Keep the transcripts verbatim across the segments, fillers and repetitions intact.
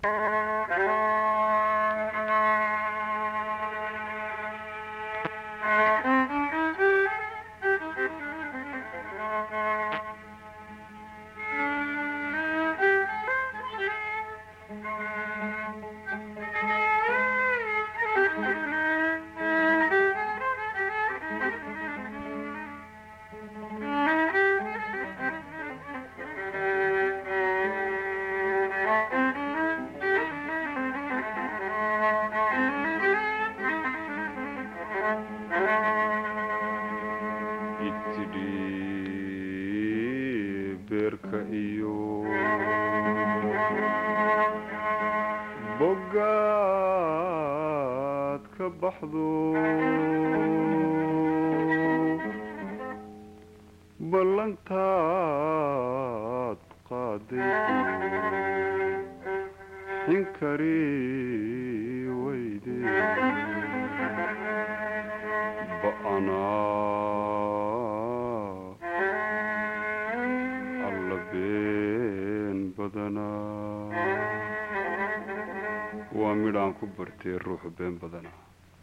ballantaad qaaday inkari weyde ba'anaa alla been badanaa waa midhaan ku bartay ruuxu been badanaa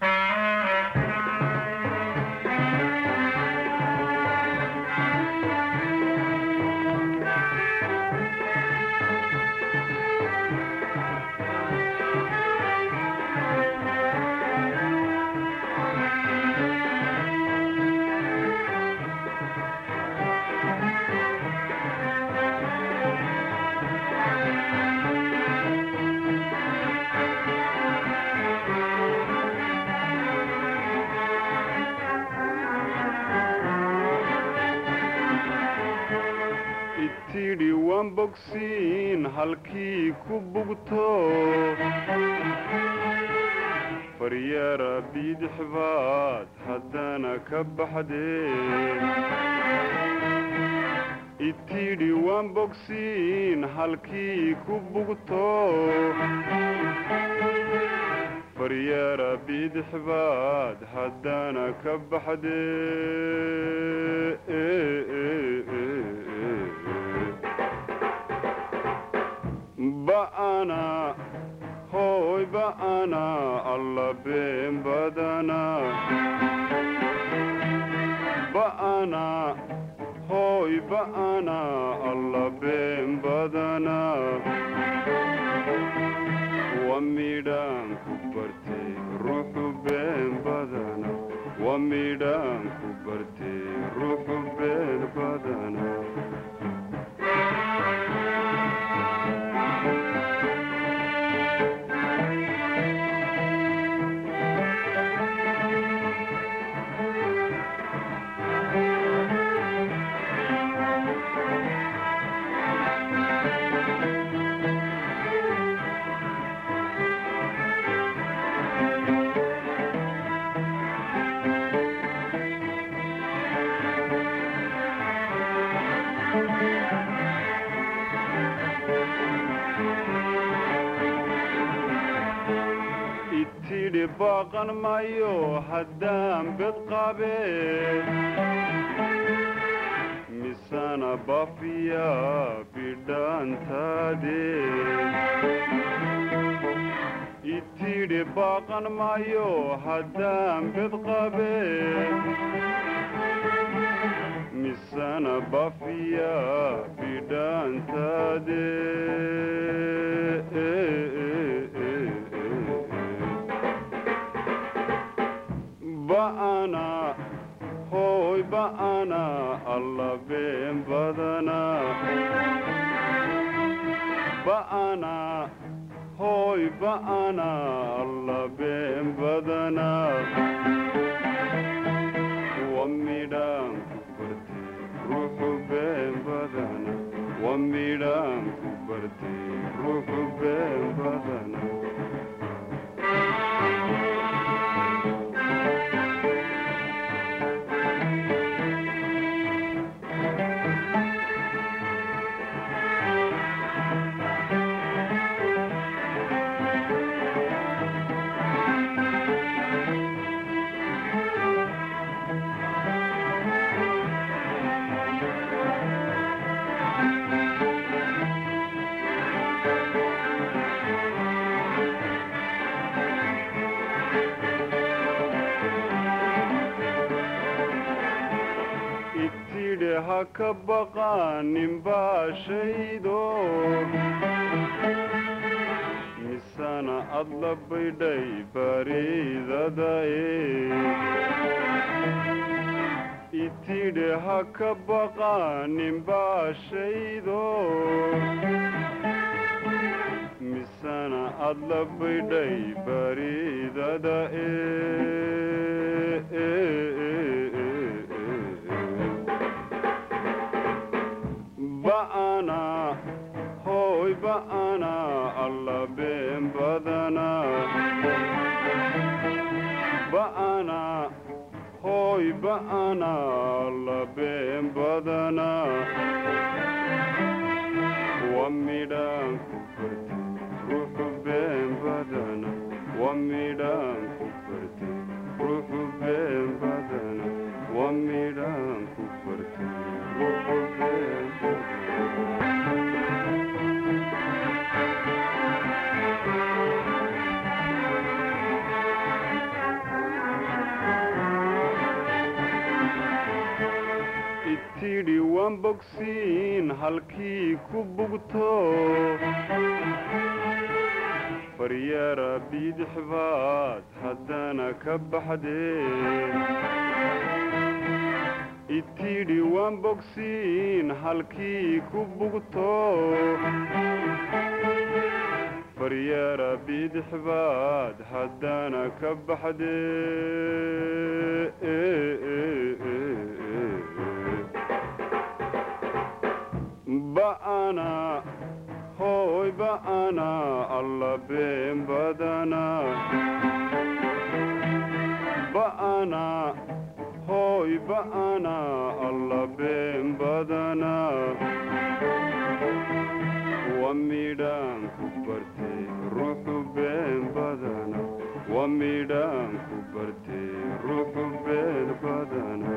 tidhi waan bogsiin halkii ku bugto faryaara bidix baad haddana ka baxdee itidhi waan bogsiin halkii ku bugto faryaara bidix baad haddana ka baxdee ba'ana hooy ba'ana alla been badana ba'ana hooy ba'ana alla been badana waa midhaan ku bartay ruuxu been badana waa midhaan ku bartay ruuxu been badana itidhi baaqan mayo haddaan bed qabe misana bafiya bidhaantaade itidhi baaqan mayo haddaan bed qabe misana bafiya bidhaantaade ba'ana hooy ba'ana alla been badana ba'ana hooy ba'ana alla been badana waa midhaan ku bartay ruuxu been badana waa midhaan ku bartay ruuxu been badana كبقان باشيدو مسانا أطلب بيدي بريد داي إتيدي هكبقان باشيدو مسانا أطلب بيدي بريد داي بأنا هوي بأنا الله بين بدنا بأنا هوي بأنا الله بين بدنا وميدان كفرتي روح بين بدنا وميدان كفرتي روح بين بدنا وميدان كفرتي روح بين tidhi waan bogsiin halkii ku bugto faryaara bidix baad haddana ka baxdee itidhi waan bogsiin halkii ku bugto faryaara bidix baad haddana ka baxdee بأنا هوي بأنا الله بين بدنا بأنا هوي بأنا الله بين بدنا وميدان كبرتي روح بين بدنا وميدان كبرتي روح بين بدنا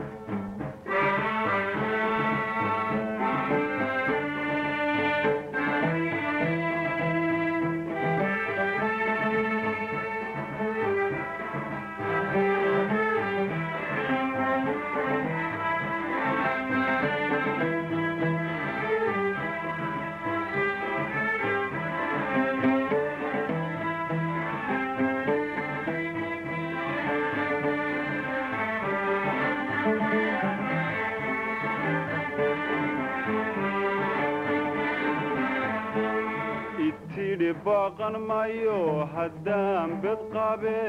باقن مايو هدام بالقابي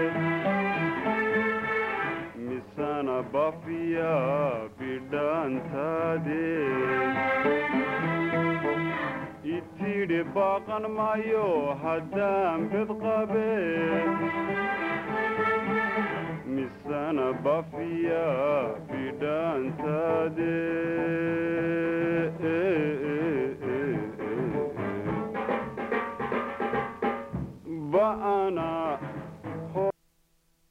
مسانا بافيا بدان تادي يتيدي باقن مايو هدام بالقابي مسانا بافيا بدان تادي